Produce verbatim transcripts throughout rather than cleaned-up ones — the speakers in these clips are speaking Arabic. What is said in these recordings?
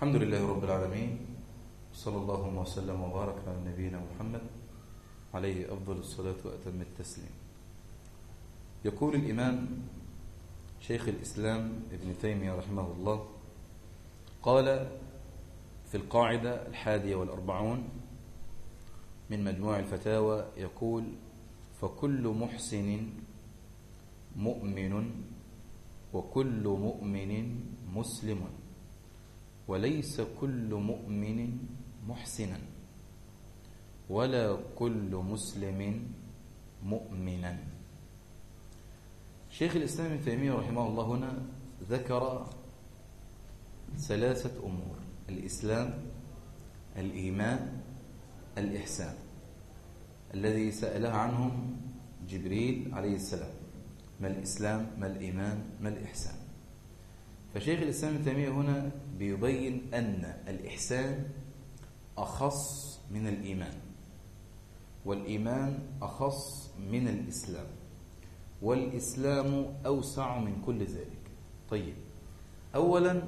الحمد لله رب العالمين، صلى الله وسلم وبارك على نبينا محمد عليه أفضل الصلاة وأتم التسليم. يقول الإمام شيخ الإسلام ابن تيمية رحمه الله، قال في القاعدة الحادية والأربعون من مجموع الفتاوى، يقول: فكل محسن مؤمن وكل مؤمن مسلم، وليس كل مؤمن محسنا ولا كل مسلم مؤمنا. شيخ الإسلام ابن تيمية رحمه الله هنا ذكر ثلاثة أمور: الإسلام، الإيمان، الإحسان، الذي سألها عنهم جبريل عليه السلام: ما الإسلام، ما الإيمان، ما الإحسان. فشيخ الإسلام ابن تيمية هنا بيبين أن الإحسان أخص من الإيمان، والإيمان أخص من الإسلام، والإسلام أوسع من كل ذلك. طيب، أولا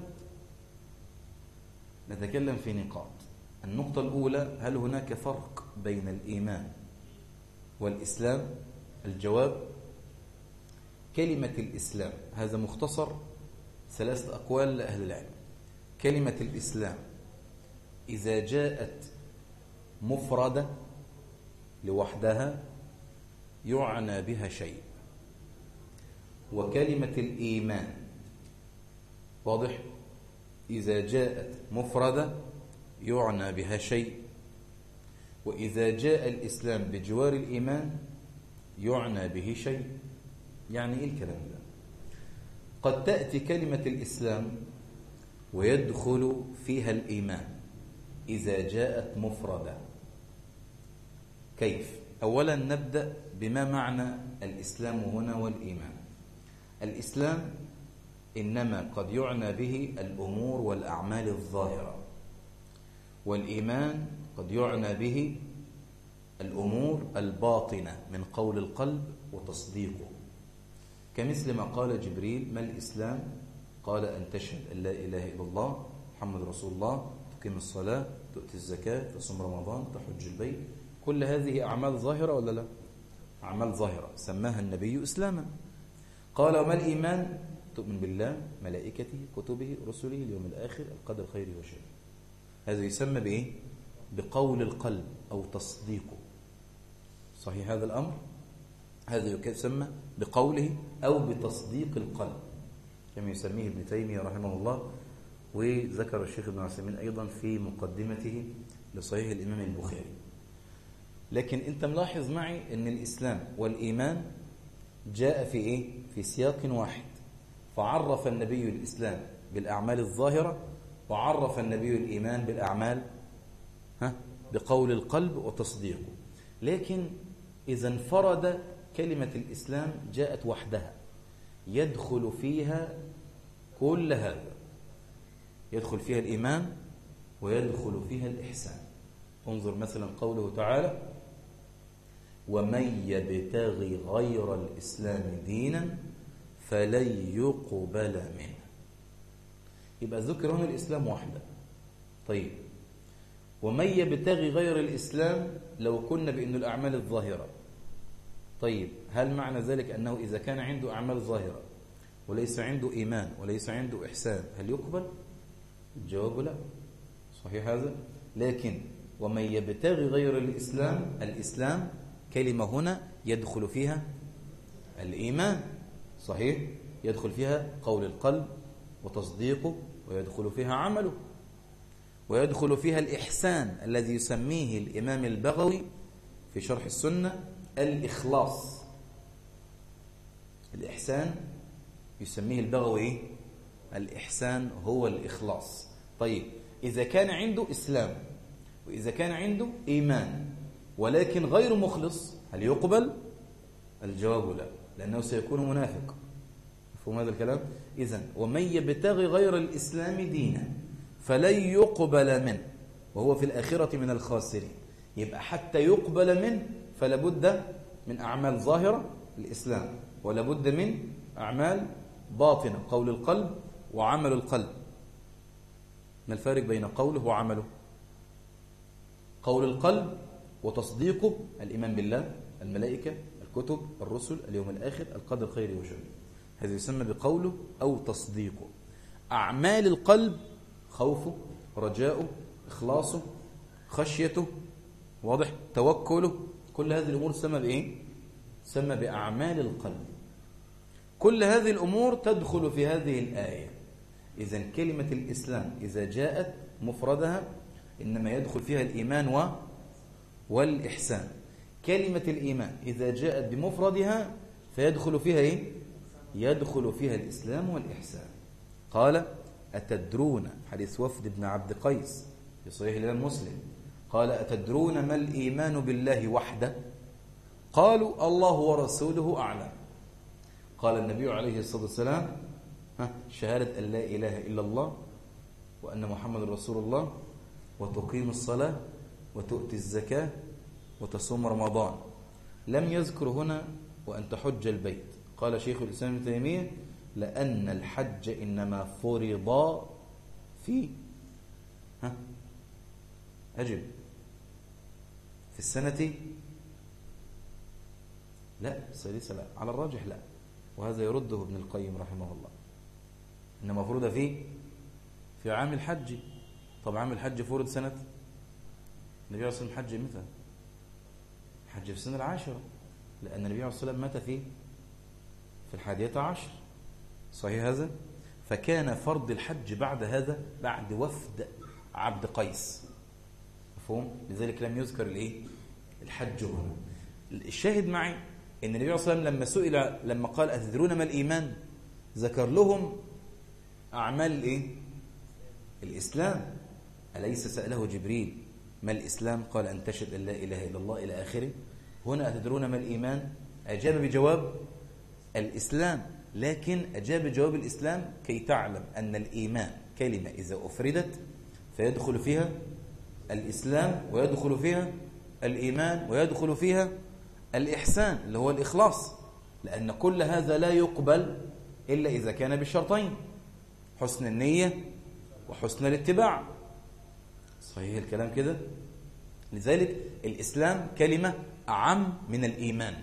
نتكلم في نقاط. النقطة الأولى: هل هناك فرق بين الإيمان والإسلام؟ الجواب: كلمة الإسلام، هذا مختصر ثلاثة أقوال لأهل العلم. كلمة الإسلام إذا جاءت مفردة لوحدها يعنى بها شيء، وكلمة الإيمان واضح إذا جاءت مفردة يعنى بها شيء، وإذا جاء الإسلام بجوار الإيمان يعنى به شيء. يعني إيه الكلام ده؟ قد تأتي كلمة الإسلام ويدخل فيها الإيمان إذا جاءت مفردة. كيف؟ أولا نبدأ بما معنى الإسلام هنا والإيمان. الإسلام إنما قد يعنى به الأمور والأعمال الظاهرة، والإيمان قد يعنى به الأمور الباطنة من قول القلب وتصديقه، كمثل ما قال جبريل: ما الإسلام؟ قال: أن تشهد أن لا إله إلا الله محمد رسول الله، تقيم الصلاة، تؤتي الزكاة، تصوم رمضان، تحج البيت. كل هذه أعمال ظاهرة ولا لا؟ أعمال ظاهرة سماها النبي إسلاما. قال: وما الإيمان؟ تؤمن بالله، ملائكته، كتبه، رسله، اليوم الآخر، القدر خيره وشره. هذا يسمى بإيه؟ بقول القلب أو تصديقه. صحيح هذا الأمر؟ هذا يسمى بقوله أو بتصديق القلب، كما يسميه ابن تيمية رحمه الله، وذكر الشيخ ابن عثيمين أيضا في مقدمته لصحيح الإمام البخاري. لكن أنت ملاحظ معي أن الإسلام والإيمان جاء في إيه؟ في سياق واحد. فعرف النبي الإسلام بالأعمال الظاهرة، وعرف النبي الإيمان بالأعمال ها بقول القلب وتصديقه. لكن إذا انفرد كلمة الإسلام جاءت وحدها يدخل فيها كل هذا، يدخل فيها الإيمان ويدخل فيها الإحسان. انظر مثلا قوله تعالى: ومن يبتغي غير الإسلام دينا فلن يقبل منه. يبقى ذكر هنا الإسلام وحده. طيب، ومن يبتغي غير الإسلام لو كنا بأنه الأعمال الظاهرة. طيب، هل معنى ذلك أنه إذا كان عنده أعمال ظاهرة وليس عنده إيمان وليس عنده إحسان هل يقبل؟ الجواب لا. صحيح هذا؟ لكن ومن يبتغي غير الإسلام، الإسلام كلمة هنا يدخل فيها الإيمان. صحيح؟ يدخل فيها قول القلب وتصديقه، ويدخل فيها عمله، ويدخل فيها الإحسان الذي يسميه الإمام البغوي في شرح السنة الإخلاص. الإحسان يسميه البغوي الإحسان هو الإخلاص. طيب، إذا كان عنده إسلام وإذا كان عنده إيمان ولكن غير مخلص هل يقبل؟ الجواب لا، لأنه سيكون منافق. مفهوم هذا الكلام؟ إذن ومن يبتغي غير الإسلام دينا فلن يقبل منه وهو في الآخرة من الخاسرين. يبقى حتى يقبل منه فلا بد من أعمال ظاهرة الإسلام، ولا بد من أعمال باطنة قول القلب وعمل القلب. ما الفارق بين قوله وعمله؟ قول القلب وتصديقه الإيمان بالله، الملائكة، الكتب، الرسل، اليوم الآخر، القدر خيره وشره، هذا يسمى بقوله أو تصديقه. أعمال القلب خوفه، رجاؤه، إخلاصه، خشيته، واضح، توكله، كل هذه الأمور تسمى بإيه؟ تسمى بأعمال القلب. كل هذه الأمور تدخل في هذه الآية. إذن كلمة الإسلام إذا جاءت مفردها إنما يدخل فيها الإيمان و والإحسان. كلمة الإيمان إذا جاءت بمفردها فيدخل فيها إيه؟ يدخل فيها الإسلام والإحسان. قال أتدرون، حديث وفد بن عبد قيس في صحيح الإمام مسلم، قال أتدرون ما الإيمان بالله وحده؟ قالوا الله ورسوله أعلم. قال النبي عليه الصلاة والسلام شهادة أن لا إله إلا الله وأن محمد رسول الله، وتقيم الصلاة، وتؤتي الزكاة، وتصوم رمضان. لم يذكر هنا وأن تحج البيت. قال شيخ الإسلام ابن تيمية لأن الحج إنما فرض في ها أجب في السنة، لا السادسة لا، على الراجح لا، وهذا يرده ابن القيم رحمه الله، إنما فرض في في عام الحج. طب عام الحج فرض سنة النبي عليه الصلاة والسلام حج متى؟ حج في السنة العاشرة، لأن النبي عليه الصلاة والسلام مات في في الحادية عشر، صحيح هذا؟ فكان فرض الحج بعد هذا، بعد وفد عبد قيس، مفهوم؟ لذلك لم يذكر الايه؟ الحج هنا. الشاهد معي ان النبي عليه الصلاة والسلام لما سئل، لما قال أتدرون ما الإيمان، ذكر لهم أعمال الايه؟ الإسلام. أليس سأله جبريل ما الإسلام؟ قال أن تشهد أن لا إله إلا الله إلى آخره. هنا أتدرون ما الإيمان؟ أجاب بجواب الإسلام، لكن أجاب بجواب الإسلام كي تعلم أن الإيمان كلمة إذا أفردت فيدخل فيها الإسلام، ويدخل فيها الإيمان، ويدخل فيها الإحسان اللي هو الإخلاص، لأن كل هذا لا يقبل إلا إذا كان بالشرطين، حسن النية وحسن الاتباع. صحيح الكلام كده؟ لذلك الإسلام كلمة أعم من الإيمان،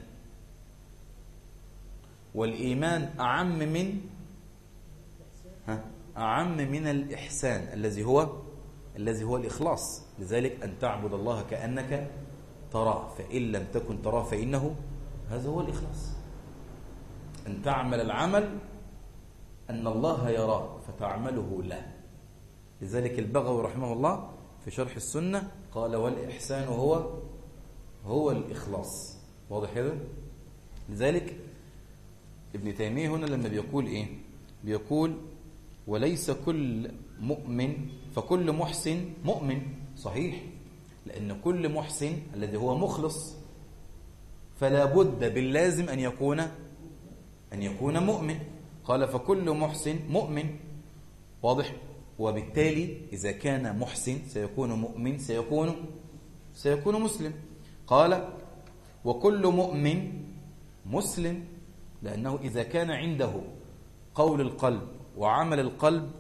والإيمان أعم من ها أعم من الإحسان الذي هو الذي هو الإخلاص. لذلك أن تعبد الله كأنك تراه، فإن لم تكن تراه فإنه، هذا هو الإخلاص. أن تعمل العمل أن الله يراه فتعمله له. لذلك البغوي رحمه الله في شرح السنة قال والإحسان هو هو الإخلاص. واضح هذا؟ لذلك ابن تيمية هنا لما بيقول إيه؟ بيقول وليس كل مؤمن، فكل محسن مؤمن. صحيح، لأن كل محسن الذي هو مخلص فلا بد باللازم أن يكون أن يكون مؤمن. قال فكل محسن مؤمن، واضح؟ وبالتالي إذا كان محسن سيكون مؤمن، سيكون سيكون مسلم. قال وكل مؤمن مسلم، لأنه إذا كان عنده قول القلب وعمل القلب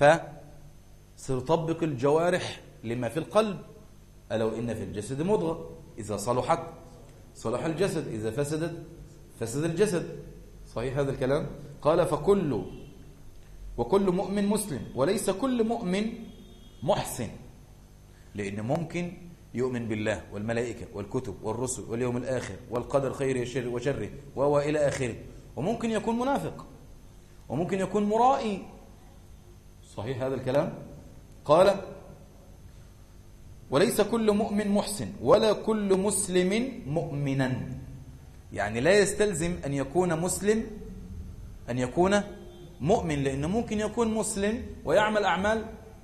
فسيطبق الجوارح لما في القلب. ألو إن في الجسد مضغة إذا صلحت صلح الجسد، إذا فسدت فسد الجسد. صحيح هذا الكلام؟ قال فكل وكل مؤمن مسلم، وليس كل مؤمن محسن، لأن ممكن يؤمن بالله والملائكة والكتب والرسل واليوم الآخر والقدر خيره وشره وإلى آخره، وممكن يكون منافق، وممكن يكون مرائي. صحيح هذا الكلام؟ قال وليس كل مؤمن محسن ولا كل مسلم مؤمنا، يعني لا يستلزم أن يكون مسلم أن يكون مؤمن، لأنه ممكن يكون مسلم ويعمل أعمال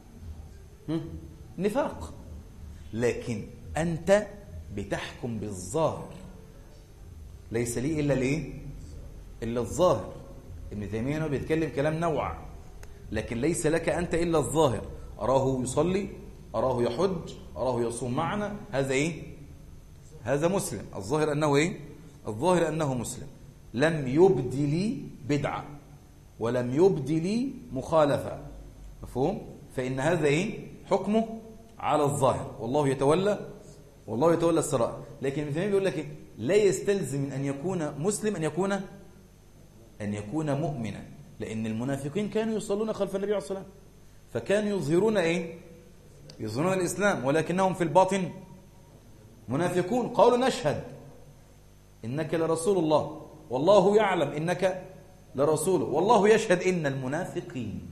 نفاق. لكن أنت بتحكم بالظاهر، ليس لي إلا ليه إلا الظاهر. ابن تيمية هنا بيتكلم كلام نوع، لكن ليس لك أنت إلا الظاهر. أراه يصلي، أراه يحج، أراه يصوم معنا، هذا إيه؟ هذا مسلم. الظاهر أنه إيه؟ الظاهر أنه مسلم، لم يبدي لي بدعة ولم يبدي لي مخالفة، مفهوم؟ فإن هذا إيه حكمه على الظاهر، والله يتولى والله يتولى السرائر. لكن ابن تيمية بيقول لك إيه؟ لا يستلزم من أن يكون مسلم أن يكون أن يكون مؤمنا، لأن المنافقين كانوا يصلون خلف النبي عليه الصلاة والسلام، فكانوا يظهرون إيه يظهرون الإسلام، ولكنهم في الباطن منافقون. قالوا نشهد إنك لرسول الله والله يعلم إنك لرسوله والله يشهد إن المنافقين.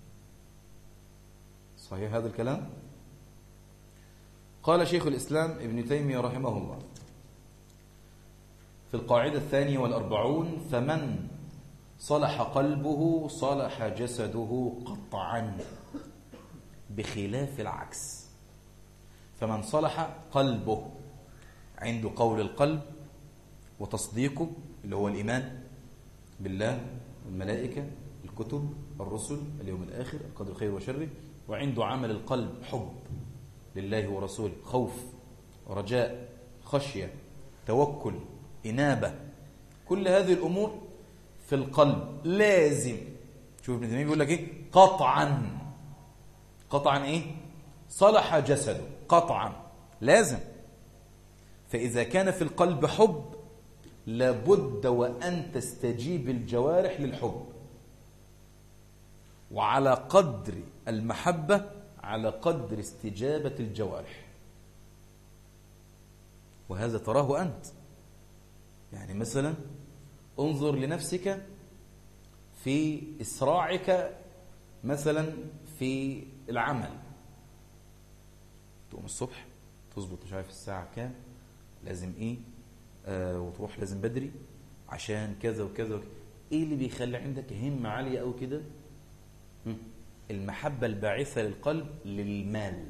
صحيح هذا الكلام؟ قال شيخ الإسلام ابن تيمية رحمه الله في القاعدة الثانية والأربعون: فمن صلح قلبه صلح جسده قطعا، بخلاف العكس. فمن صلح قلبه عنده قول القلب وتصديقه اللي هو الإيمان بالله والملائكة الكتب الرسل اليوم الآخر القدر خير وشره، وعنده عمل القلب حب لله ورسوله، خوف ورجاء خشية توكل إنابة، كل هذه الأمور في القلب لازم. شوف ابن تيمية بيقول لك إيه قطعا قطعا إيه صلح جسده قطعا لازم. فإذا كان في القلب حب لابد وأن تستجيب الجوارح للحب، وعلى قدر المحبة على قدر استجابة الجوارح. وهذا تراه أنت، يعني مثلا انظر لنفسك في إسراعك مثلا في العمل، تقوم الصبح تظبط مش عارف الساعة كام لازم إيه آه وتروح لازم بدري عشان كذا وكذا وكذا. إيه اللي بيخلي عندك همة عالية أو كده؟ المحبة الباعثة للقلب للمال،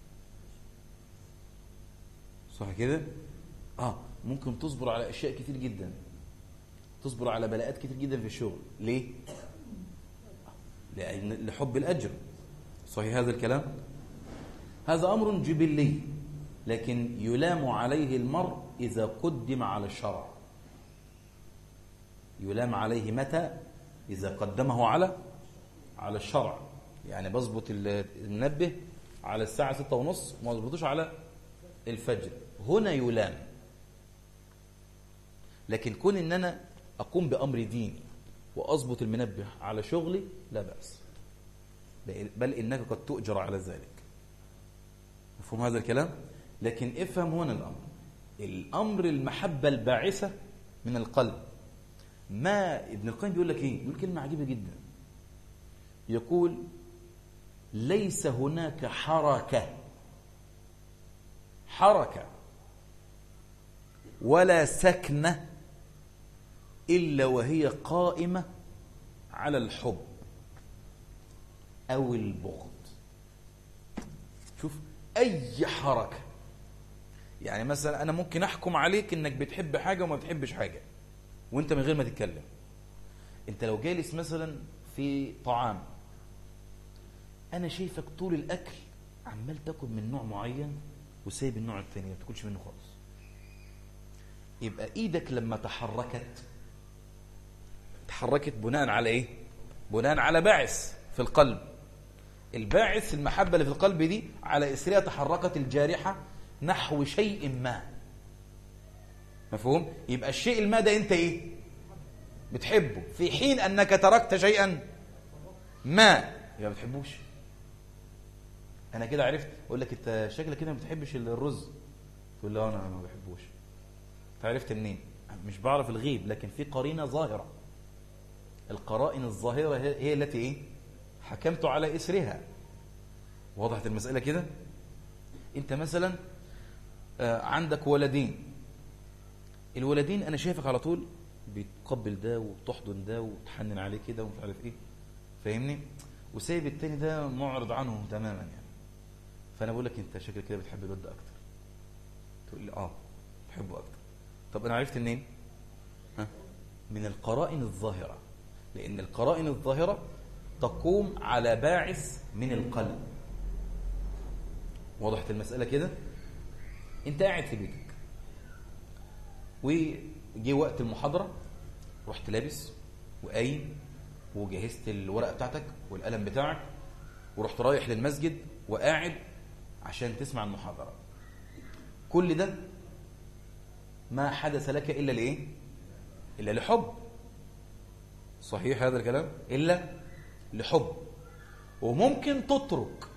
صح كده؟ آه ممكن تصبر على أشياء كتير جدا، تصبر على بلاءات كتير جدا في الشغل. ليه؟ لحب الأجر. صحيح هذا الكلام؟ هذا أمر جبلي، لكن يلام عليه المرء إذا قدم على الشرع. يلام عليه متى؟ إذا قدمه على على الشرع. يعني بظبط المنبه على الساعة ستة ونص وما بظبطوش على الفجر، هنا يلام. لكن كون إن أنا أقوم بأمر ديني وأظبط المنبه على شغلي لا بأس، بل إنك قد تؤجر على ذلك. مفهوم هذا الكلام؟ لكن افهم هنا الأمر الأمر المحبة الباعثة من القلب. ما ابن القيم بيقول لك إيه؟ يقول كلمة عجيبة جدا، يقول ليس هناك حركة حركة ولا سكنة إلا وهي قائمة على الحب أو البغض. شوف أي حركة، يعني مثلا أنا ممكن أحكم عليك إنك بتحب حاجة وما بتحبش حاجة وإنت من غير ما تتكلم. أنت لو جالس مثلا في طعام، أنا شايفك طول الأكل عمال تاكل من نوع معين وسايب النوع الثاني ما تاكلش منه خالص، يبقى إيدك لما تحركت تحركت بناء على إيه؟ بناء على باعث في القلب. الباعث المحبة اللي في القلب دي على إثرها تحركت الجارحة نحو شيء ما. مفهوم؟ يبقى الشيء الما ده أنت إيه؟ بتحبه، في حين أنك تركت شيئا ما يبقى بتحبوش. أنا كده عرفت. أقول لك أنت شكلك كده ما بتحبش الرز، تقول لا أنا ما بحبوش. فعرفت منين؟ مش بعرف الغيب، لكن في قرينة ظاهرة. القرائن الظاهرة هي التي إيه؟ حكمت على إثرها. وضحت المسألة كده؟ أنت مثلا عندك ولدين، الولدين أنا شايفك على طول بتقبل ده وتحضن ده وتحنن عليه كده ومش عارف إيه، فاهمني؟ وسايب التاني ده معرض عنه تماما يعني. فأنا بقول لك أنت شكلك كده بتحب الولد أكتر. تقول لي آه بحبه أكتر. طب أنا عرفت منين؟ ها؟ من القرائن الظاهرة، لأن القرائن الظاهرة تقوم على باعث من القلب. وضحت المسألة كده؟ أنت قاعد في بيتك وجي وقت المحاضرة، رحت لابس وقايم وجهزت الورقة بتاعتك والقلم بتاعك ورحت رايح للمسجد وقاعد عشان تسمع المحاضرة، كل ده ما حدث لك إلا لإيه؟ إلا لحب. صحيح هذا الكلام؟ إلا لحب. وممكن تترك،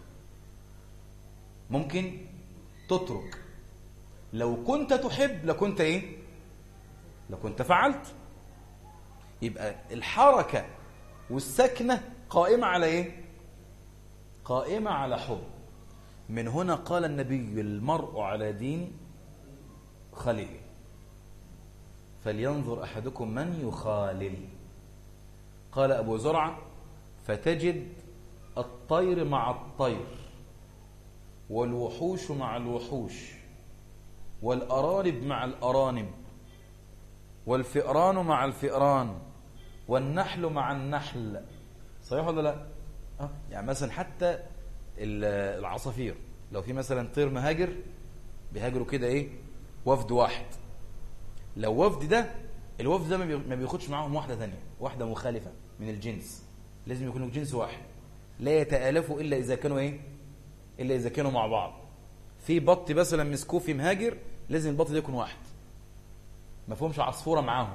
ممكن تترك لو كنت تحب لكنت إيه؟ لكنت فعلت. يبقى الحركة والسكنة قائمة على إيه؟ قائمة على حب. من هنا قال النبي: المرء على دين خليله فلينظر أحدكم من يخالل. قال أبو زرعة: فتجد الطير مع الطير والوحوش مع الوحوش والأرانب مع الأرانب والفئران مع الفئران والنحل مع النحل. صحيح ولا لا؟ أه؟ يعني مثلا حتى العصافير، لو في مثلا طير مهاجر بيهاجروا كده ايه وفد واحد، لو وفد ده الوفد ده ما بياخدش معاهم واحده ثانيه، واحده مخالفه من الجنس، لازم يكونوا جنس واحد، لا يتآلفوا الا اذا كانوا ايه الا اذا كانوا مع بعض. في بط مثلا مسكوه في مهاجر، لازم البط ده يكون واحد، ما فيهمش عصفوره معاهم.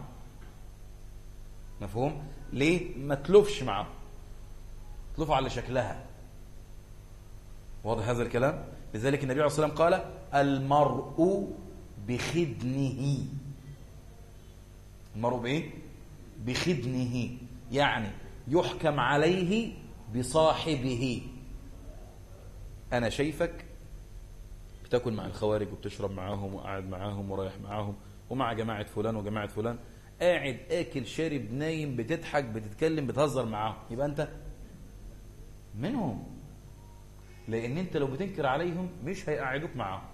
مفهوم؟ ليه؟ ما تلفش معاهم، تلفوا على شكلها. واضح هذا الكلام؟ لذلك النبي عليه الصلاة والسلام قال: المرء بخدنه. المرء بايه؟ بخدنه، يعني يحكم عليه بصاحبه. انا شايفك بتاكل مع الخوارج وبتشرب معاهم وقاعد معاهم ورايح معاهم ومع جماعة فلان وجماعة فلان، قاعد اكل شارب نايم بتضحك بتتكلم بتهزر معاهم، يبقى انت منهم. لان انت لو بتنكر عليهم مش هيقعدوك معاهم،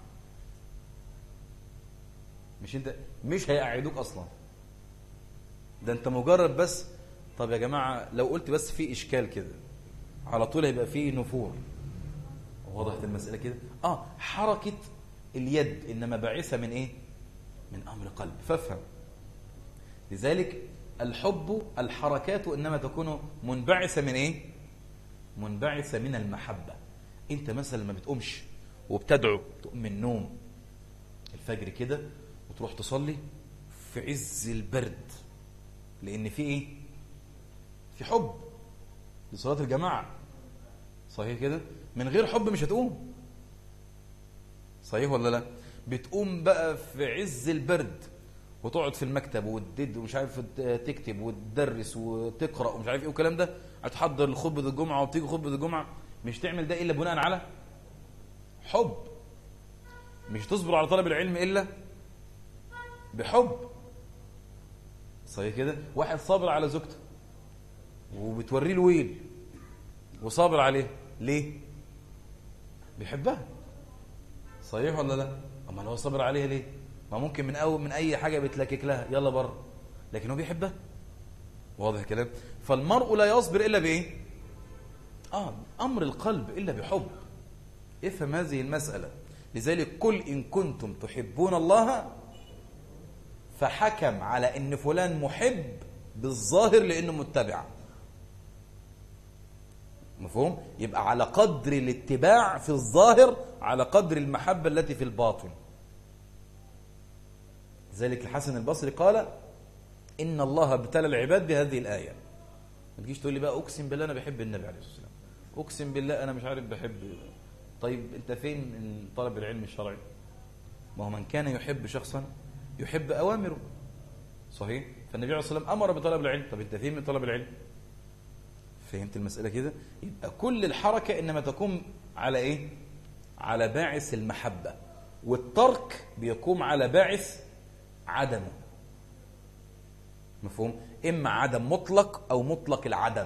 مش انت مش هيقعدوك اصلا، ده انت مجرد بس. طب يا جماعه لو قلت بس في اشكال كده على طول هيبقى فيه نفور. وضحت المساله كده؟ اه حركه اليد انما باعثه من ايه؟ من امر قلب، فافهم. لذلك الحب الحركات انما تكون منبعثه من ايه؟ منبعثه من المحبه. انت مثلا لما بتقومش وبتدعو، تقوم من النوم الفجر كده وتروح تصلي في عز البرد، لان في ايه؟ في حب لصلاه الجماعه. صحيح كده؟ من غير حب مش هتقوم. صحيح ولا لا؟ بتقوم بقى في عز البرد وتقعد في المكتب وتدد ومش عارف تكتب وتدرس وتقرا ومش عارف ايه والكلام ده، هتحضر لخطبه الجمعه وبتيجي خطبه الجمعه، مش تعمل ده الا بناء على حب. مش تصبر على طلب العلم الا بحب. صحيح كده؟ واحد صابر على زوجته وبتوريه الويل وصابر عليه، ليه؟ بيحبها. صحيح ولا لا؟ اما هو صابر عليها ليه؟ ما ممكن من اول من اي حاجه بتلكك لها يلا بره، لكن هو بيحبها. واضح الكلام؟ فالمرء لا يصبر الا بايه؟ اه امر القلب الا بحب. افهم هذه المساله. لذلك قل ان كنتم تحبون الله، فحكم على ان فلان محب بالظاهر لانه متبع. مفهوم؟ يبقى على قدر الاتباع في الظاهر على قدر المحبه التي في الباطن. لذلك الحسن البصري قال: إن الله ابتلى العباد بهذه الآية. ما تجيش تقول لي بقى أقسم بالله أنا بحب النبي عليه الصلاة والسلام، أقسم بالله أنا مش عارف بحب. طيب أنت فين من طلب العلم الشرعي؟ ما هو من كان يحب شخصا يحب أوامره. صحيح؟ فالنبي عليه الصلاة والسلام أمر بطلب العلم. طب أنت فين من طلب العلم؟ فهمت المسألة كده؟ يبقى كل الحركة إنما تقوم على إيه؟ على باعث المحبة، والترك بيقوم على باعث عدمه. مفهوم؟ إما عدم مطلق أو مطلق العدم.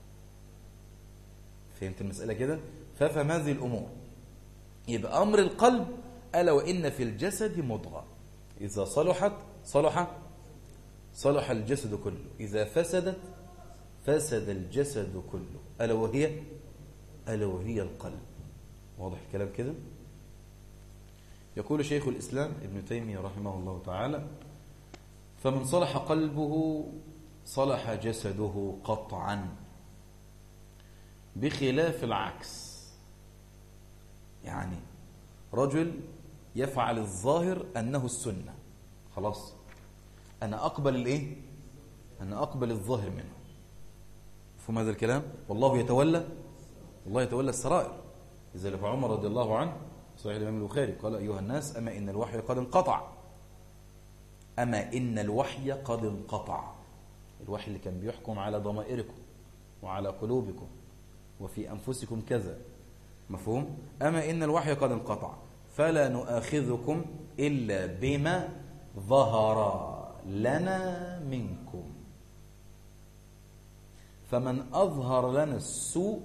فهمت المسألة كده؟ ففهم هذه الأمور. يبقى أمر القلب: ألا وإن في الجسد مضغة إذا صلحت صلح صلح الجسد كله، إذا فسدت فسد الجسد كله، ألا وهي ألا وهي القلب. واضح الكلام كده؟ يقول شيخ الإسلام ابن تيمية رحمه الله تعالى: فمن صلح قلبه صلح جسده قطعا. بخلاف العكس. يعني رجل يفعل الظاهر أنه السنة، خلاص أنا أقبل الإيه؟ أنا أقبل الظاهر منه. فهم هذا الكلام؟ والله يتولى والله يتولى السرائر. لذلك عمر رضي الله عنه صحيح الإمام البخاري قال: أيها الناس أما إن الوحي قد انقطع أما إن الوحي قد انقطع. الوحي اللي كان بيحكم على ضمائركم وعلى قلوبكم وفي أنفسكم كذا، مفهوم؟ أما إن الوحي قد انقطع فلا نؤاخذكم إلا بما ظهر لنا منكم، فمن أظهر لنا السوء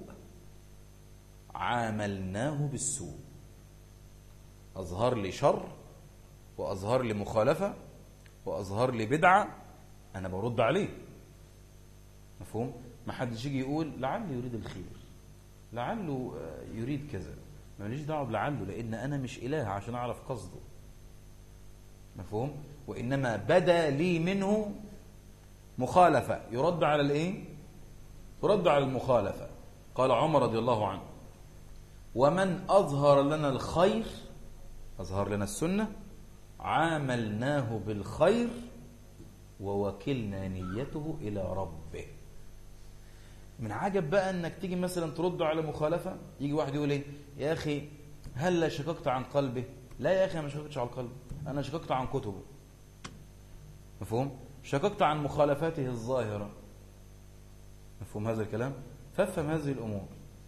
عاملناه بالسوء. أظهر لي شر وأظهر لي مخالفة وأظهر لي بدعة، أنا برد عليه، مفهوم؟ ما حدش يجي يقول لعله يريد الخير، لعله يريد كذا، ما ليش دعوه بلعله، لأن أنا مش إله عشان أعرف قصده، مفهوم؟ وإنما بدا لي منه مخالفة يرد على الإيه؟ يرد على المخالفة. قال عمر رضي الله عنه: ومن أظهر لنا الخير، أظهر لنا السنة، عاملناه بالخير ووكلنا نيته إلى ربه. من عجب بقى أنك تيجي مثلا ترد على مخالفة، يجي واحد يقول إيه؟ يا أخي هل شككت عن قلبه؟ لا يا أخي أنا ما شككتش عن قلبه، أنا شككت عن كتبه، مفهوم؟ شككت عن مخالفاته الظاهرة، مفهوم هذا الكلام؟ فافهم هذه الأمور.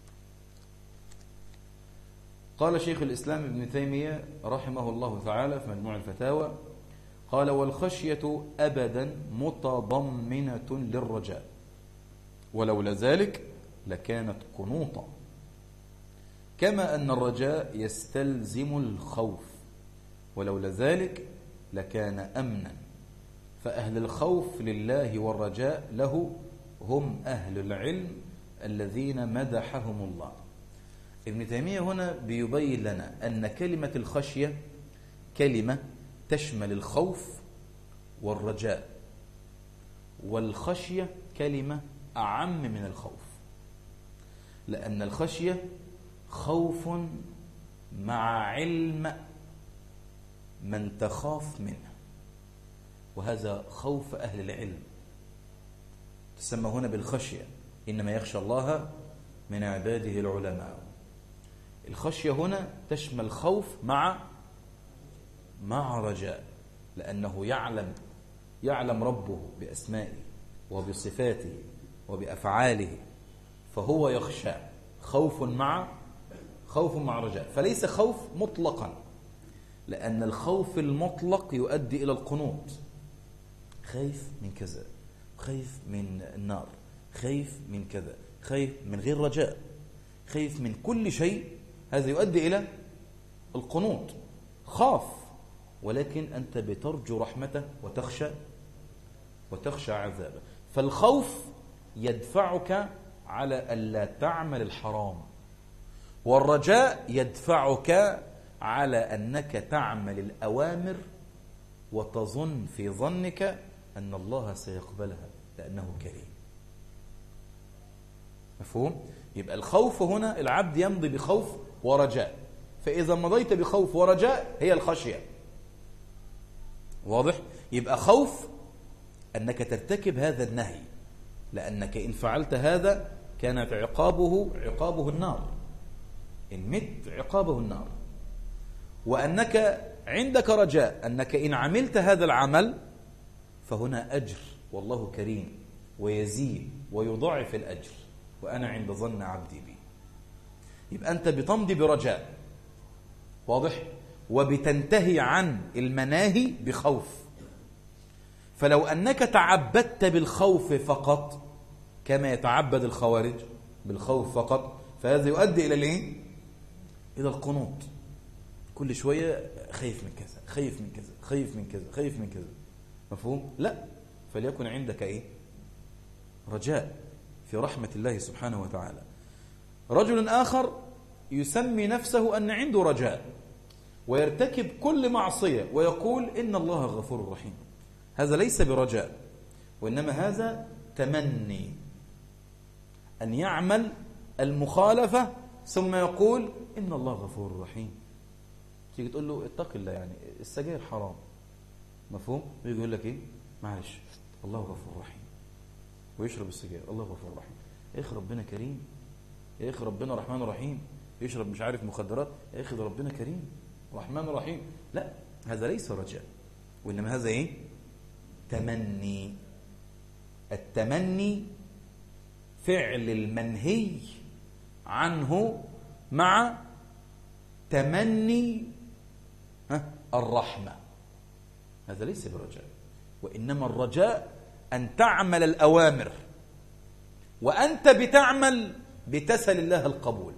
قال شيخ الإسلام ابن تيمية رحمه الله تعالى في مجموع الفتاوى، قال: والخشية أبدا متضمنة للرجاء، ولولا ذلك لكانت قنوطا، كما أن الرجاء يستلزم الخوف، ولولا ذلك لكان أمنا، فأهل الخوف لله والرجاء له هم أهل العلم الذين مدحهم الله. ابن تيمية هنا بيبين لنا أن كلمة الخشية كلمة تشمل الخوف والرجاء، والخشية كلمة أعم من الخوف، لأن الخشية خوف مع علم من تخاف منه، وهذا خوف أهل العلم، تسمى هنا بالخشية، إنما يخشى الله من عباده العلماء. الخشية هنا تشمل خوف مع مع رجاء، لأنه يعلم يعلم ربه بأسمائه وبصفاته وبأفعاله، فهو يخشى، خوف مع خوف مع رجاء، فليس خوف مطلقا، لأن الخوف المطلق يؤدي إلى القنوط، خايف من كذا، خايف من النار، خايف من كذا، خايف من غير رجاء، خايف من كل شيء، هذا يؤدي إلى القنوط. خاف ولكن أنت بترجو رحمته وتخشى وتخشى عذابه، فالخوف يدفعك على ألا تعمل الحرام، والرجاء يدفعك على أنك تعمل الأوامر وتظن في ظنك أن الله سيقبلها لأنه كريم، مفهوم؟ يبقى الخوف هنا العبد يمضي بخوف ورجاء، فإذا مضيت بخوف ورجاء هي الخشية، واضح؟ يبقى خوف أنك ترتكب هذا النهي، لأنك إن فعلت هذا كانت عقابه عقابه النار، إن مت عقابه النار، وأنك عندك رجاء أنك إن عملت هذا العمل فهنا أجر، والله كريم ويزيد ويضاعف الأجر، وأنا عند ظن عبدي بي. يبقى أنت بتمضي برجاء، واضح؟ وبتنتهي عن المناهي بخوف. فلو أنك تعبدت بالخوف فقط كما يتعبد الخوارج بالخوف فقط، فهذا يؤدي إلى الإيه؟ إلى القنوط، كل شوية خايف من كذا، خايف من كذا، خايف من كذا، خايف من كذا، مفهوم؟ لا، فليكن عندك إيه؟ رجاء في رحمة الله سبحانه وتعالى. رجل آخر يسمي نفسه أن عنده رجاء ويرتكب كل معصية ويقول إن الله غفور رحيم، هذا ليس برجاء، وإنما هذا تمني أن يعمل المخالفة ثم يقول إن الله غفور رحيم. تيجي تقول له اتق الله، يعني السجاير حرام، مفهوم؟ ويجي يقول لك إيه؟ معلش الله غفور رحيم، ويشرب السجاير الله غفور رحيم. يا أخي ربنا كريم، يا أخي ربنا رحمن رحيم. يشرب مش عارف مخدرات، يا أخي ده ربنا كريم رحمن رحيم. لا، هذا ليس رجاء، وإنما هذا إيه؟ تمني. التمني فعل المنهي عنه مع تمني الرحمة، هذا ليس برجاء. وإنما الرجاء أن تعمل الأوامر وأنت بتعمل بتسأل الله القبول.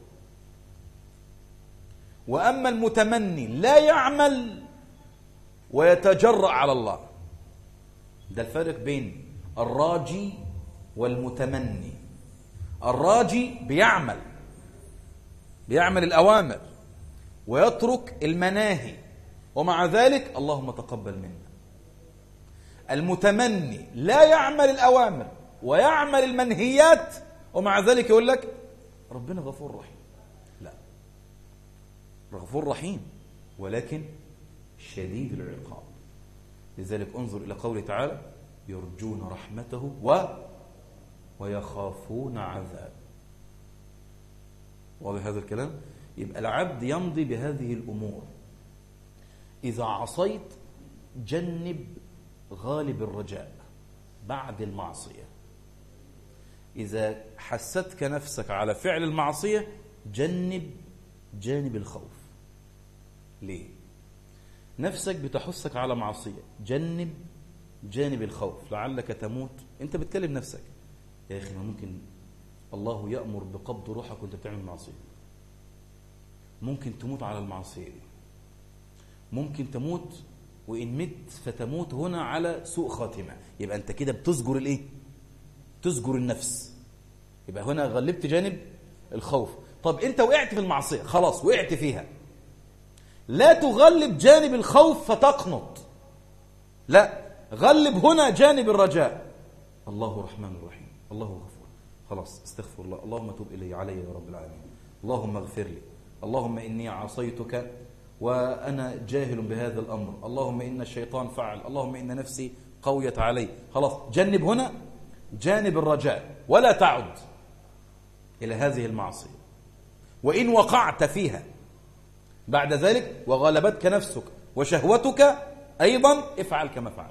وأما المتمني لا يعمل ويتجرأ على الله. ده الفرق بين الراجي والمتمني. الراجي بيعمل بيعمل الأوامر ويترك المناهي، ومع ذلك اللهم تقبل منا. المتمني لا يعمل الأوامر ويعمل المنهيات، ومع ذلك يقول لك ربنا غفور رحيم. لا، غفور رحيم ولكن شديد العقاب. لذلك انظر إلى قوله تعالى يرجون رحمته و ويخافون عذاب. واضح هذا الكلام؟ يبقى العبد يمضي بهذه الأمور. إذا عصيت جنب غالب الرجاء بعد المعصية. إذا حستك نفسك على فعل المعصية جنب جانب الخوف. ليه؟ نفسك بتحسك على معصية، جنب جانب الخوف لعلك تموت. أنت بتكلم نفسك يا أخي ما ممكن الله يأمر بقبض روحك وأنت بتعمل معصية، ممكن تموت على المعصية، ممكن تموت وإن مت فتموت هنا على سوء خاتمة. يبقى أنت كده بتزجر الإيه؟ تزجر النفس. يبقى هنا غلبت جانب الخوف. طب أنت وقعت في المعصية، خلاص وقعت فيها، لا تغلب جانب الخوف فتقنط، لا، غلب هنا جانب الرجاء. الله رحمن رحيم، الله غفور، خلاص استغفر الله، اللهم تب إلي علي يا رب العالمين، اللهم اغفر لي، اللهم إني عصيتك وأنا جاهل بهذا الأمر، اللهم إن الشيطان فعل، اللهم إن نفسي قويت علي. خلاص جنب هنا جانب الرجاء ولا تعد إلى هذه المعصية. وإن وقعت فيها بعد ذلك وغلبتك نفسك وشهوتك أيضا افعل كما فعل.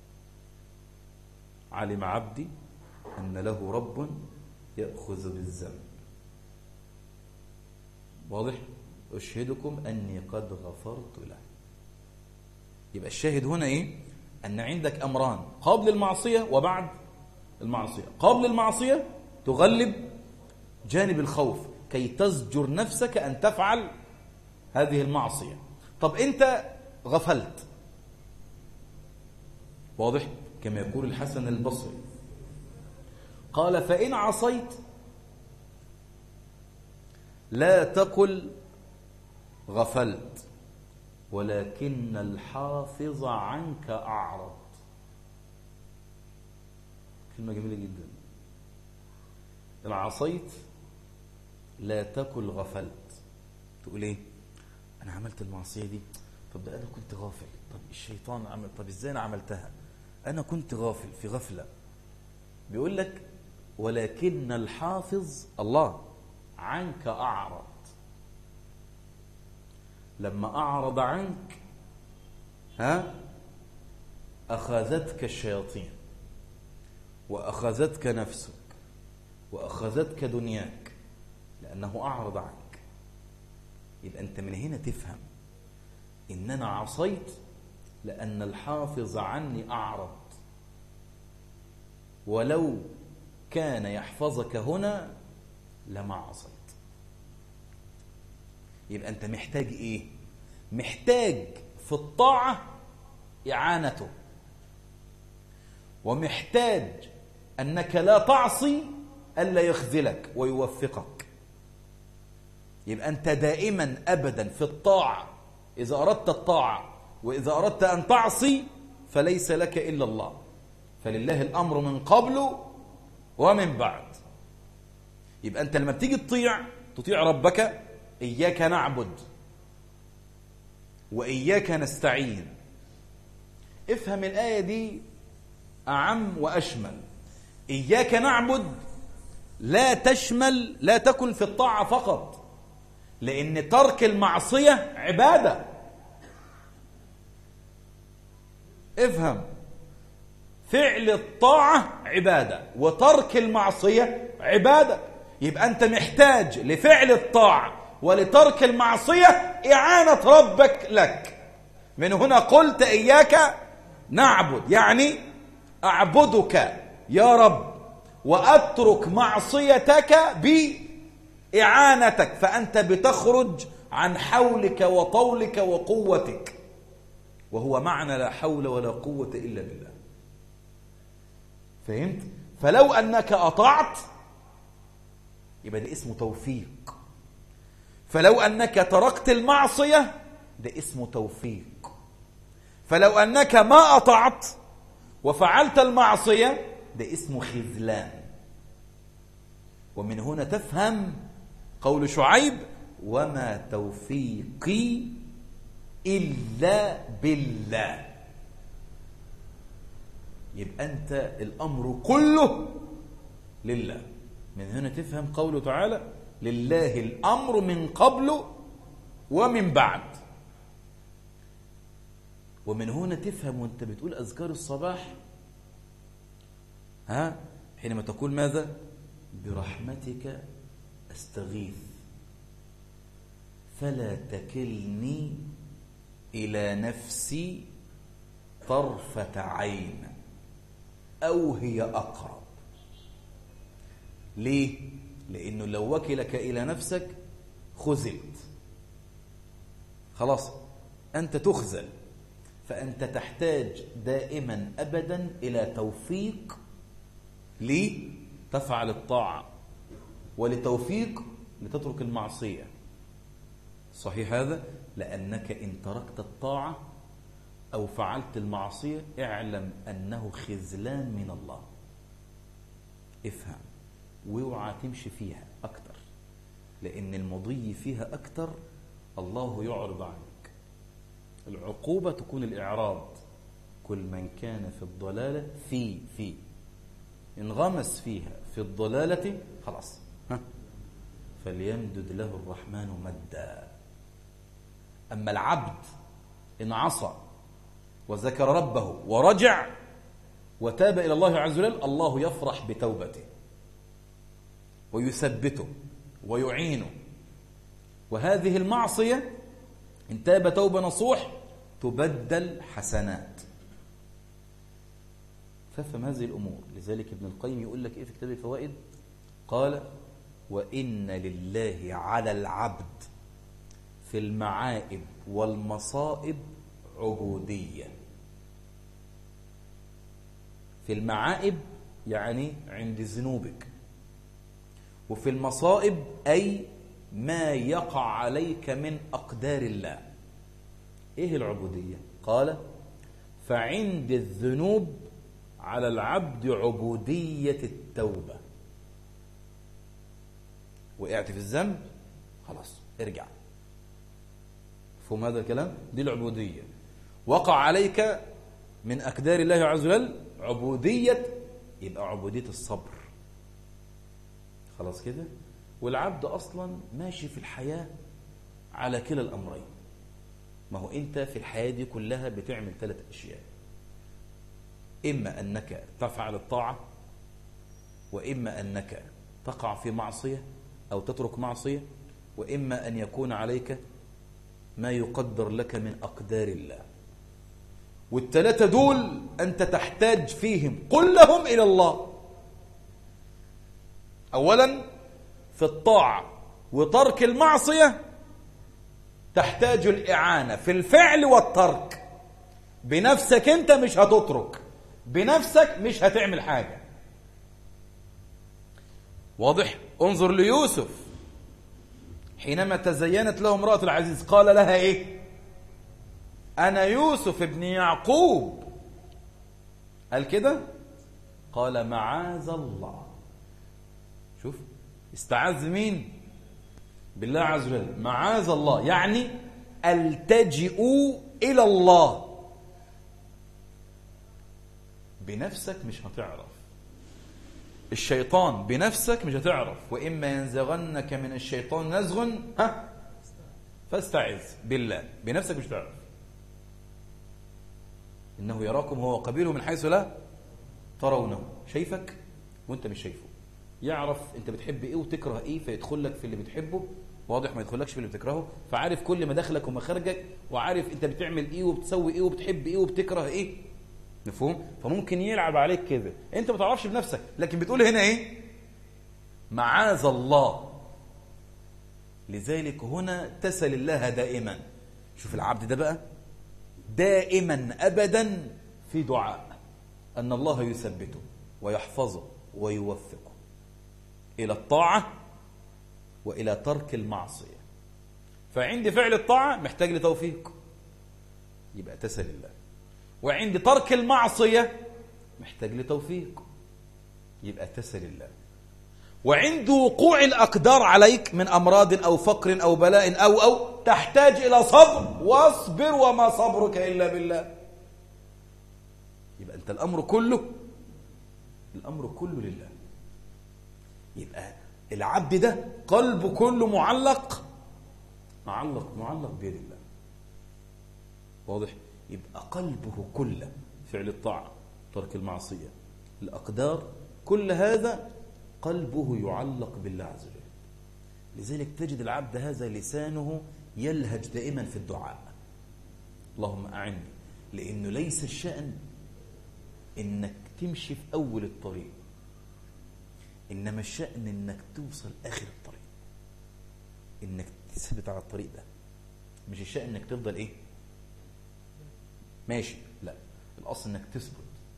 علم عبدي أن له رب يأخذ بالذنب. واضح؟ أشهدكم أني قد غفرت له. يبقى الشاهد هنا إيه؟ أن عندك أمران قبل المعصية وبعد المعصية. قبل المعصية تغلب جانب الخوف كي تزجر نفسك أن تفعل هذه المعصية. طب أنت غفلت، واضح؟ كما يقول الحسن البصري قال فإن عصيت لا تقل غفلت ولكن الحافظ عنك أعرض. كلمة جميلة جدا. إن عصيت لا تقل غفلت. تقول إيه؟ أنا عملت المعصية دي، طب ده أنا كنت غافل، طب الشيطان عمل، طب إزاي أنا عملتها؟ أنا كنت غافل في غفلة. بيقول لك ولكن الحافظ الله عنك أعرض. لما أعرض عنك ها أخذتك الشياطين وأخذتك نفسك وأخذتك دنياك لأنه أعرض عنك. يبقى أنت من هنا تفهم إن أنا عصيت لأن الحافظ عني أعرض، ولو كان يحفظك هنا لما عصيت. يبقى أنت محتاج إيه؟ محتاج في الطاعة إعانته، ومحتاج أنك لا تعصي ألا يخذلك ويوفقك. يبقى أنت دائما أبدا في الطاعة. إذا أردت الطاعة وإذا أردت أن تعصي فليس لك إلا الله، فلله الأمر من قبل ومن بعد. يبقى أنت لما بتيجي تطيع تطيع ربك، إياك نعبد وإياك نستعين. افهم الآية دي أعم وأشمل. إياك نعبد لا تشمل، لا تكن في الطاعة فقط، لأن ترك المعصية عبادة. افهم، فعل الطاعة عبادة وترك المعصية عبادة. يبقى أنت محتاج لفعل الطاعة ولترك المعصية إعانة ربك لك. من هنا قلت إياك نعبد، يعني أعبدك يا رب وأترك معصيتك بإعانتك، فأنت بتخرج عن حولك وطولك وقوتك، وهو معنى لا حول ولا قوة إلا بالله. فهمت؟ فلو أنك أطعت يبقى ده اسمه توفيق، فلو أنك تركت المعصية ده اسمه توفيق، فلو أنك ما أطعت وفعلت المعصية ده اسمه خذلان. ومن هنا تفهم قول شعيب: وما توفيقي إلا بالله. يبقى أنت الأمر كله لله. من هنا تفهم قوله تعالى: لله الأمر من قبل ومن بعد. ومن هنا تفهم وانت بتقول أذكار الصباح، ها، حينما تقول ماذا؟ برحمتك أستغيث فلا تكلني إلى نفسي طرفة عين أو هي أقرب. ليه؟ لأنه لو وكلك إلى نفسك خذلت، خلاص أنت تخذل. فأنت تحتاج دائما أبدا إلى توفيق لتفعل الطاعة، ولتوفيق لتترك المعصية. صحيح هذا؟ لأنك إن تركت الطاعة أو فعلت المعصية اعلم أنه خذلان من الله. افهم واوعى تمشي فيها أكتر، لأن المضي فيها أكتر الله يعرض عنك. العقوبة تكون الإعراض. كل من كان في الضلالة في في انغمس فيها في الضلالة خلاص، ها، فليمدد له الرحمن مدا. أما العبد إن عصى وذكر ربه ورجع وتاب إلى الله عز وجل، الله يفرح بتوبته ويثبته ويعينه. وهذه المعصية إن تاب توبة نصوح تبدل حسنات. فافهم هذه الأمور. لذلك ابن القيم يقول لك إيه في كتاب الفوائد؟ قال: وإن لله على العبد في المعائب والمصائب عبودية. في المعائب يعني عند ذنوبك، وفي المصائب أي ما يقع عليك من أقدار الله. إيه العبودية؟ قال: فعند الذنوب على العبد عبودية التوبة. وقعت في الذنب خلاص ارجع. فهم هذا الكلام؟ دي العبودية. وقع عليك من أقدار الله عز وجل عبودية، يبقى عبودية الصبر. خلاص كده. والعبد أصلا ماشي في الحياة على كلا الأمرين. ما هو أنت في الحياة دي كلها بتعمل ثلاث أشياء: إما أنك تفعل الطاعة، وإما أنك تقع في معصية أو تترك معصية، وإما أن يكون عليك ما يقدر لك من أقدار الله. والثلاثة دول أنت تحتاج فيهم كلهم إلى الله. أولا في الطاعة وترك المعصية تحتاج الإعانة في الفعل والترك. بنفسك أنت مش هتترك، بنفسك مش هتعمل حاجة. واضح؟ انظر ليوسف حينما تزينت له امرأة العزيز قال لها إيه؟ أنا يوسف ابن يعقوب. قال كده؟ قال معاذ الله. شوف، استعاذ مين؟ بالله عز وجل. معاذ الله يعني التجئوا إلى الله. بنفسك مش هتعرف، الشيطان بنفسك مش هتعرف. وإما ينزغنك من الشيطان نزغ ها فاستعذ بالله. بنفسك مش هتعرف. إنه يراكم هو وقبيله من حيث لا ترونه. شايفك وانت مش شايفه. يعرف انت بتحب ايه وتكره ايه فيدخل لك في اللي بتحبه، واضح، ما يدخلكش في اللي بتكرهه. فعارف كل مداخلك ومخارجك، وعارف انت بتعمل ايه وبتسوي ايه وبتحب ايه وبتكره ايه. مفهوم؟ فممكن يلعب عليك كده انت ما تعرفش بنفسك، لكن بتقول هنا ايه؟ معاذ الله. لذلك هنا تسل الله دائما. شوف العبد ده بقى دائما ابدا في دعاء ان الله يثبته ويحفظه ويوفقه الى الطاعه والى ترك المعصيه. فعند فعل الطاعه محتاج لتوفيق، يبقى تسل الله. وعند ترك المعصيه محتاج لتوفيق، يبقى تسل الله. وعند وقوع الأقدار عليك من أمراض أو فقر أو بلاء أو أو تحتاج إلى صبر، واصبر وما صبرك إلا بالله. يبقى أنت الأمر كله الأمر كله لله. يبقى العبد ده قلبه كله معلق معلق معلق بيد الله. واضح؟ يبقى قلبه كله فعل الطاعة، ترك المعصية، الأقدار، كل هذا قلبه يعلق بالله عز وجل. لذلك تجد العبد هذا لسانه يلهج دائما في الدعاء، اللهم أعني. لأنه ليس الشأن إنك تمشي في أول الطريق، إنما الشأن إنك توصل آخر الطريق، إنك تثبت على الطريق ده. مش الشأن إنك تفضل إيه ماشي، لا، الأصل إنك تثبت.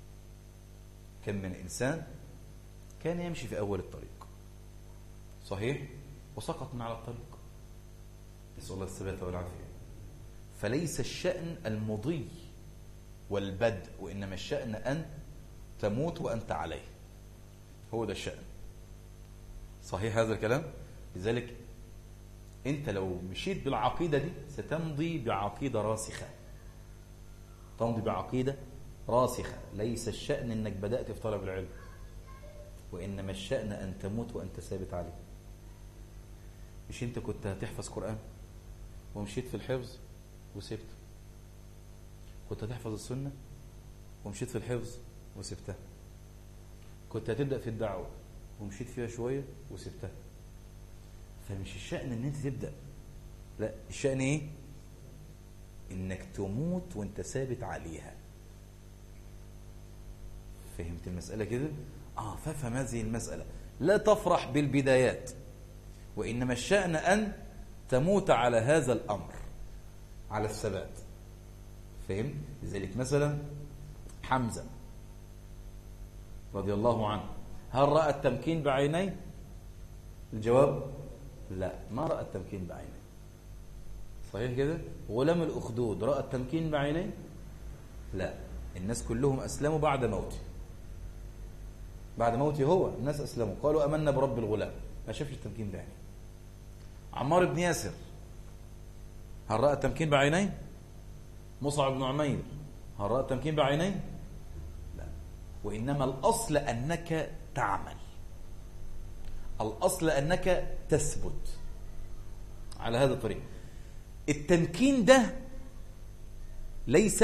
كم من إنسان كان يمشي في أول الطريق صحيح وسقط من على الطريق، نسأل الله الثبات والعافية. فليس الشأن المضي والبدء، وإنما الشأن أن تموت وأنت عليه، هو ده الشأن. صحيح هذا الكلام؟ لذلك أنت لو مشيت بالعقيدة دي ستمضي بعقيدة راسخة، تمضي بعقيدة راسخة. ليس الشأن أنك بدأت في طلب العلم، وإنما الشأن أن تموت وأنت ثابت عليه. مش أنت كنت هتحفظ قرآن ومشيت في الحفظ وسبته، كنت هتحفظ السنة ومشيت في الحفظ وسبتها، كنت هتبدأ في الدعوة ومشيت فيها شوية وسبتها. فمش الشأن أن أنت تبدأ، لا، الشأن إيه؟ إنك تموت وأنت ثابت عليها. فهمت المسألة كده؟ آه فافهم هذه المسألة. لا تفرح بالبدايات، وإنما الشأن أن تموت على هذا الأمر، على الثبات. فهم؟ لذلك مثلا حمزة رضي الله عنه، هل رأى التمكين بعينيه؟ الجواب لا، ما رأى التمكين بعينيه. صحيح كده؟ غلام الأخدود رأى التمكين بعينيه؟ لا، الناس كلهم أسلموا بعد موته. بعد موته هو الناس أسلموا، قالوا أمنا برب الغلام، ما شافش التمكين بعينيه. عمار بن ياسر هل رأى التمكين بعينيه؟ مصعب بن عمير هل رأى التمكين بعينيه؟ لا، وإنما الأصل أنك تعمل، الأصل أنك تثبت على هذا الطريق. التمكين ده ليس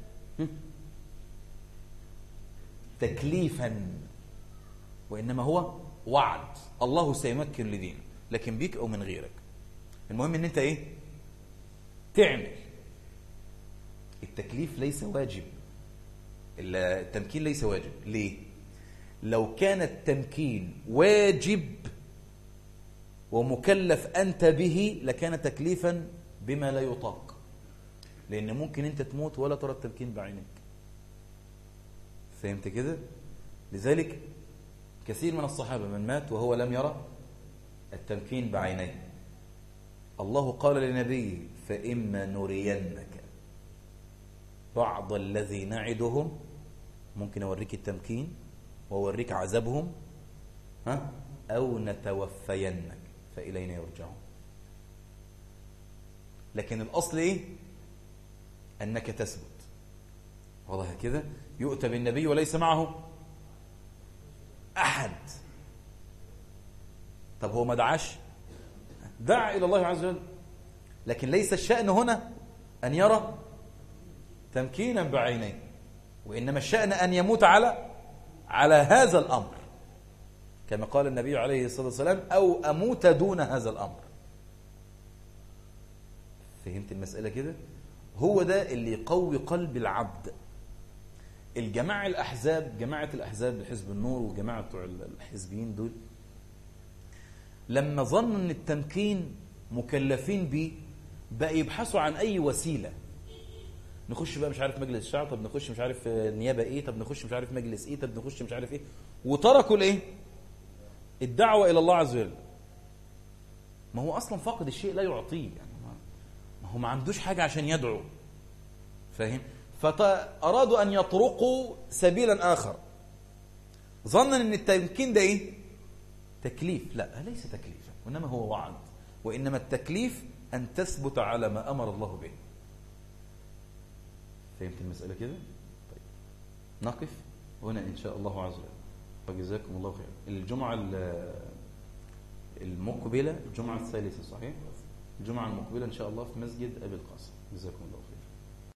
تكليفا، وإنما هو وعد. الله سيمكن لدينه، لكن بيك أو من غيرك. المهم أن أنت إيه؟ تعمل. التكليف ليس واجب، التمكين ليس واجب. ليه؟ لو كان التمكين واجب ومكلف أنت به لكان تكليفا بما لا يطاق، لأن ممكن أنت تموت ولا ترى التمكين بعينك. فهمت كده؟ لذلك كثير من الصحابة من مات وهو لم يرى التمكين بعينيه. الله قال لنبيه فإما نرينك بعض الذي نعدهم، ممكن أوريك التمكين وأوريك عذابهم، ها؟ أو نتوفينك فإلينا يرجعون. لكن الأصل إيه؟ أنك تثبت. والله كده يؤتى بالنبي وليس معه أحد. طب هو ما دعاش؟ دعا إلى الله عز وجل، لكن ليس الشأن هنا أن يرى تمكينا بعينيه، وإنما الشأن أن يموت على على هذا الأمر، كما قال النبي عليه الصلاة والسلام: أو أموت دون هذا الأمر. فهمت المسألة كده؟ هو ده اللي يقوي قلب العبد. الجماعة الأحزاب، جماعة الأحزاب حزب النور وجماعة الحزبيين دول، لما ظنوا أن التمكين مكلفين به بقى يبحثوا عن أي وسيلة. نخش بقى مش عارف مجلس الشعب، طب نخش مش عارف نيابة إيه، طب نخش مش عارف مجلس إيه، طب نخش مش عارف إيه، وتركوا الإيه؟ الدعوة إلى الله عز وجل. ما هو أصلا فقد الشيء لا يعطيه، يعني ما هو ما عندوش حاجة عشان يدعو، فاهم؟ فأرادوا أن يطرقوا سبيلا آخر، ظنا أن التمكين ده إيه؟ تكليف. لا، ليس تكليفا، وإنما هو وعد. وإنما التكليف أن تثبت على ما أمر الله به. فهمت المسألة كده؟ طيب نقف هنا إن شاء الله عز وجل، وجزاكم الله خير. الجمعة المقبلة، الجمعة الثالثة صحيح؟ الجمعة المقبلة إن شاء الله في مسجد أبي القاسم. جزاكم الله خير.